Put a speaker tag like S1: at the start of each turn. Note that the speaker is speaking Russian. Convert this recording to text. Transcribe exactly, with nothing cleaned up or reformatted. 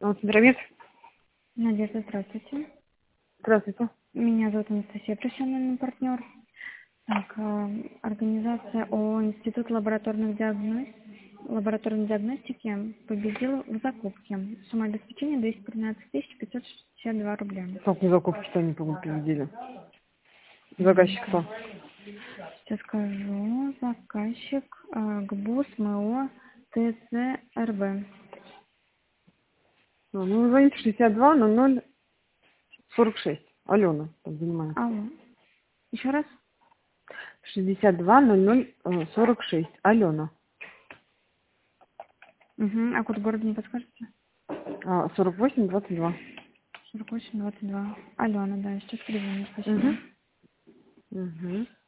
S1: Вот, Центробит.
S2: Надежда, здравствуйте.
S1: Здравствуйте.
S2: Меня зовут Анастасия, профессиональный партнер. Так, э, организация ООО «Институт лабораторных диагноз... лабораторной диагностики» победила в закупке. Сумма обеспечения двести тринадцать тысяч пятьсот шестьдесят два рубля.
S1: Как не закупки-то они победили? Заказчик кто?
S2: Сейчас скажу. Заказчик э, ГБУС МО ТЦРВ.
S1: А, ну, вы звоните шестьдесят два ноль ноль сорок шесть. Алена там занимается.
S2: Алло. Еще раз?
S1: шестьдесят два ноль ноль сорок шесть. Алена.
S2: Угу. А код города не подскажете?
S1: А, сорок восемь двадцать два.
S2: сорок восемь двадцать два. Алена, да, сейчас перезвоню. Спасибо.
S1: Угу. Угу.